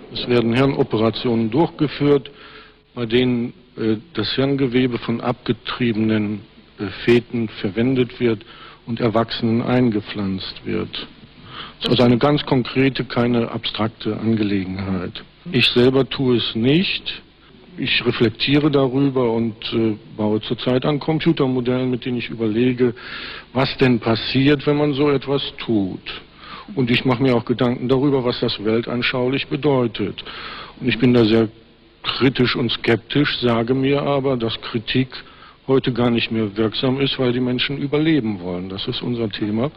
Es werden Hirnoperationen durchgeführt, bei denen das Hirngewebe von abgetriebenen Feten verwendet wird und Erwachsenen eingepflanzt wird. Das ist also eine ganz konkrete, keine abstrakte Angelegenheit. Ich selber tue es nicht. Ich reflektiere darüber und baue zurzeit an Computermodellen, mit denen ich überlege, was denn passiert, wenn man so etwas tut. Und ich mache mir auch Gedanken darüber, was das weltanschaulich bedeutet. Und ich bin da sehr kritisch und skeptisch, sage mir aber, dass Kritik heute gar nicht mehr wirksam ist, weil die Menschen überleben wollen. Das ist unser Thema.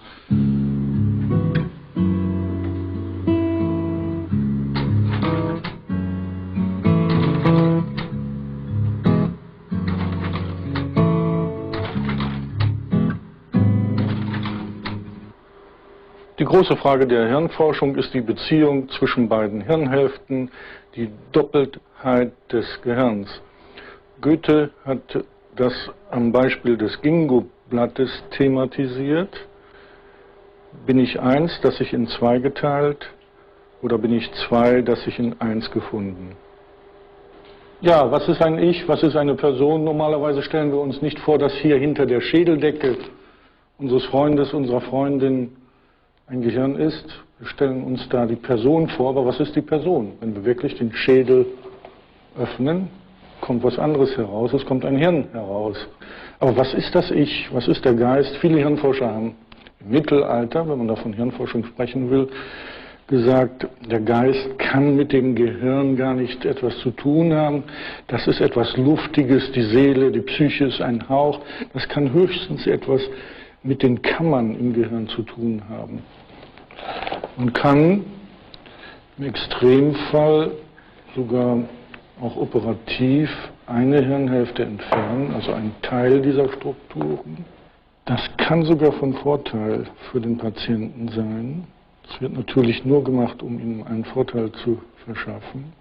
Die große Frage der Hirnforschung ist die Beziehung zwischen beiden Hirnhälften, die Doppeltheit des Gehirns. Goethe hat das am Beispiel des Ginkgo-Blattes thematisiert. Bin ich eins, das sich in zwei geteilt, oder bin ich zwei, das sich in eins gefunden? Ja, was ist ein Ich, was ist eine Person? Normalerweise stellen wir uns nicht vor, dass hier hinter der Schädeldecke unseres Freundes, unserer Freundin ein Gehirn ist. Wir stellen uns da die Person vor, aber was ist die Person? Wenn wir wirklich den Schädel öffnen, kommt was anderes heraus, es kommt ein Hirn heraus. Aber was ist das Ich? Was ist der Geist? Viele Hirnforscher haben im Mittelalter, wenn man da von Hirnforschung sprechen will, gesagt, der Geist kann mit dem Gehirn gar nicht etwas zu tun haben. Das ist etwas Luftiges, die Seele, die Psyche ist ein Hauch. Das kann höchstens etwas mit den Kammern im Gehirn zu tun haben. Man kann im Extremfall sogar auch operativ eine Hirnhälfte entfernen, also einen Teil dieser Strukturen. Das kann sogar von Vorteil für den Patienten sein. Es wird natürlich nur gemacht, um ihm einen Vorteil zu verschaffen.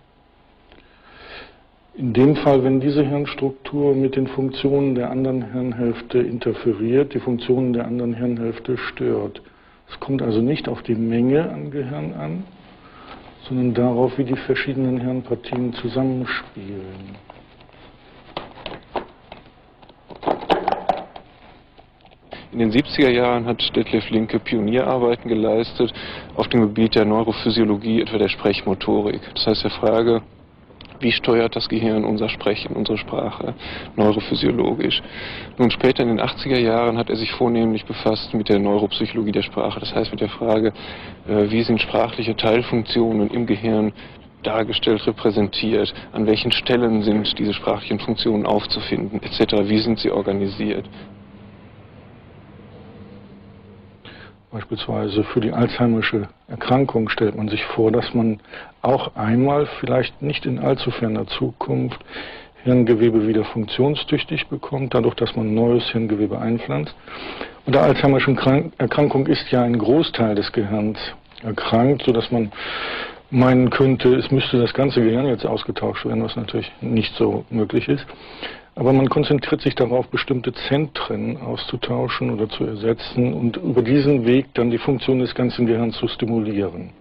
In dem Fall, wenn diese Hirnstruktur mit den Funktionen der anderen Hirnhälfte interferiert, die Funktionen der anderen Hirnhälfte stört. Es kommt also nicht auf die Menge an Gehirn an, sondern darauf, wie die verschiedenen Hirnpartien zusammenspielen. In den 70er Jahren hat Detlef Linke Pionierarbeiten geleistet auf dem Gebiet der Neurophysiologie, etwa der Sprechmotorik. Das heißt der Frage, wie steuert das Gehirn unser Sprechen, unsere Sprache, neurophysiologisch. Nun später in den 80er Jahren hat er sich vornehmlich befasst mit der Neuropsychologie der Sprache, das heißt mit der Frage, wie sind sprachliche Teilfunktionen im Gehirn dargestellt, repräsentiert, an welchen Stellen sind diese sprachlichen Funktionen aufzufinden, etc., wie sind sie organisiert. Beispielsweise für die Alzheimersche Erkrankung stellt man sich vor, dass man auch einmal, vielleicht nicht in allzu ferner Zukunft, Hirngewebe wieder funktionstüchtig bekommt, dadurch, dass man neues Hirngewebe einpflanzt. Und der Alzheimerschen Erkrankung ist ja ein Großteil des Gehirns erkrankt, sodass man meinen könnte, es müsste das ganze Gehirn jetzt ausgetauscht werden, was natürlich nicht so möglich ist. Aber man konzentriert sich darauf, bestimmte Zentren auszutauschen oder zu ersetzen und über diesen Weg dann die Funktion des ganzen Gehirns zu stimulieren.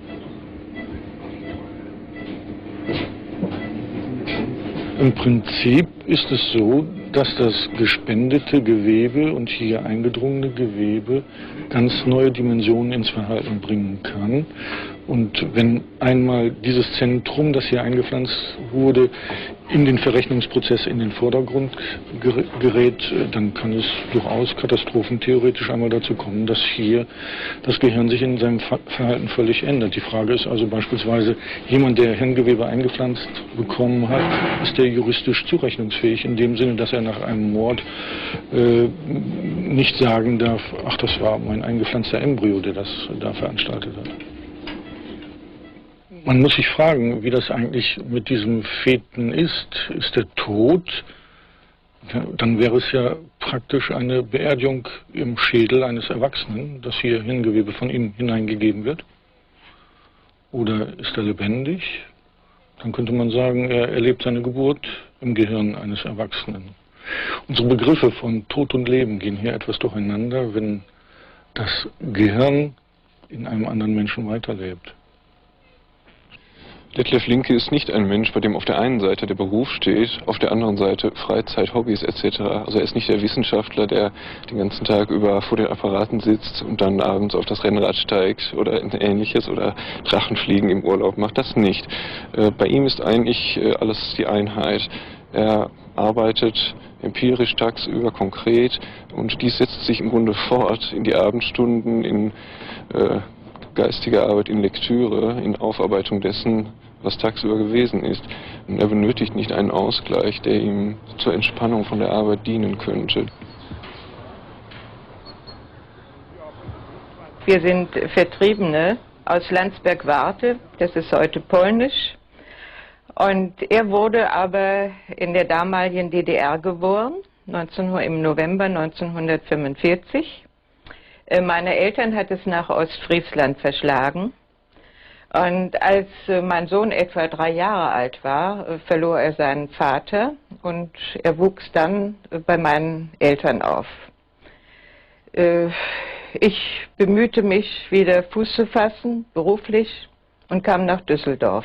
Im Prinzip ist es so, dass das gespendete Gewebe und hier eingedrungene Gewebe ganz neue Dimensionen ins Verhalten bringen kann. Und wenn einmal dieses Zentrum, das hier eingepflanzt wurde, in den Verrechnungsprozess in den Vordergrund gerät, dann kann es durchaus katastrophentheoretisch einmal dazu kommen, dass hier das Gehirn sich in seinem Verhalten völlig ändert. Die Frage ist also beispielsweise, jemand, der Hirngewebe eingepflanzt bekommen hat, ist der juristisch zurechnungsfähig in dem Sinne, dass er nach einem Mord nicht sagen darf, ach, das war mein eingepflanzter Embryo, der das da veranstaltet hat. Man muss sich fragen, wie das eigentlich mit diesem Feten ist. Ist er tot? Dann wäre es ja praktisch eine Beerdigung im Schädel eines Erwachsenen, dass hier Hirngewebe von ihm hineingegeben wird. Oder ist er lebendig? Dann könnte man sagen, er erlebt seine Geburt im Gehirn eines Erwachsenen. Unsere Begriffe von Tod und Leben gehen hier etwas durcheinander, wenn das Gehirn in einem anderen Menschen weiterlebt. Detlef Linke ist nicht ein Mensch, bei dem auf der einen Seite der Beruf steht, auf der anderen Seite Freizeit, Hobbys etc. Also er ist nicht der Wissenschaftler, der den ganzen Tag über vor den Apparaten sitzt und dann abends auf das Rennrad steigt oder Ähnliches oder Drachenfliegen im Urlaub macht. Das nicht. Bei ihm ist eigentlich alles die Einheit. Er arbeitet empirisch tagsüber konkret und dies setzt sich im Grunde fort in die Abendstunden, in geistige Arbeit, in Lektüre, in Aufarbeitung dessen, was tagsüber gewesen ist. Und er benötigt nicht einen Ausgleich, der ihm zur Entspannung von der Arbeit dienen könnte. Wir sind Vertriebene aus Landsberg-Warthe, das ist heute polnisch. Und er wurde aber in der damaligen DDR geboren, im November 1945. Meine Eltern hat es nach Ostfriesland verschlagen. Und als mein Sohn etwa 3 Jahre alt war, verlor er seinen Vater und er wuchs dann bei meinen Eltern auf. Ich bemühte mich, wieder Fuß zu fassen, beruflich, und kam nach Düsseldorf.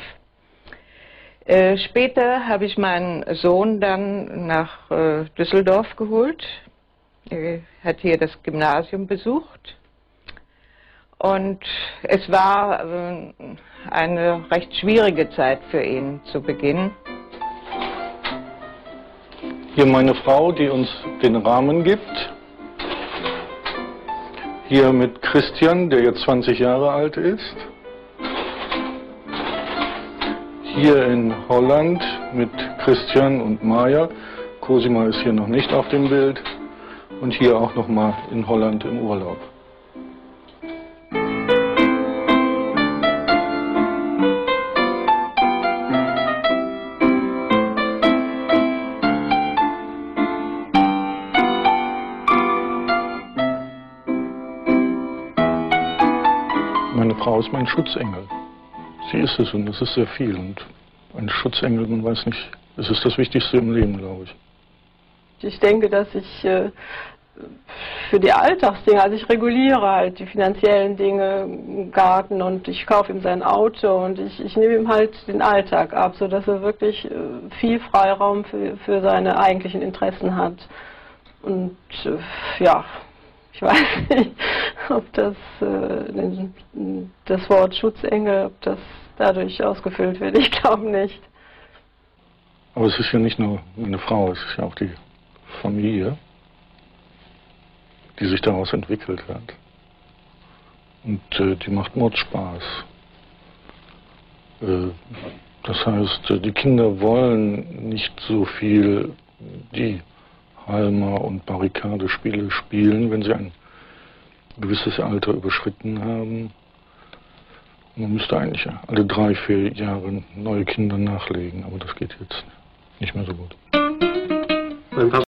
Später habe ich meinen Sohn dann nach Düsseldorf geholt. Er hat hier das Gymnasium besucht. Und es war eine recht schwierige Zeit für ihn zu Beginn. Hier meine Frau, die uns den Rahmen gibt. Hier mit Christian, der jetzt 20 Jahre alt ist. Hier in Holland mit Christian und Maja. Cosima ist hier noch nicht auf dem Bild. Und hier auch nochmal in Holland im Urlaub. Meine Frau ist mein Schutzengel. Sie ist es und das ist sehr viel. Und ein Schutzengel, man weiß nicht, es ist das Wichtigste im Leben, glaube ich. Ich denke, dass ich für die Alltagsdinge, also ich reguliere halt die finanziellen Dinge im Garten und ich kaufe ihm sein Auto und ich nehme ihm halt den Alltag ab, sodass er wirklich viel Freiraum für seine eigentlichen Interessen hat. Und ja, ich weiß nicht, ob das Wort Schutzengel, ob das dadurch ausgefüllt wird. Ich glaube nicht. Aber es ist ja nicht nur meine Frau, es ist ja auch die Familie, die sich daraus entwickelt hat. Und die macht Mordspaß. Das heißt, die Kinder wollen nicht so viel die Halma- und Barrikadespiele spielen, wenn sie ein gewisses Alter überschritten haben. Man müsste eigentlich alle 3, 4 Jahre neue Kinder nachlegen, aber das geht jetzt nicht mehr so gut.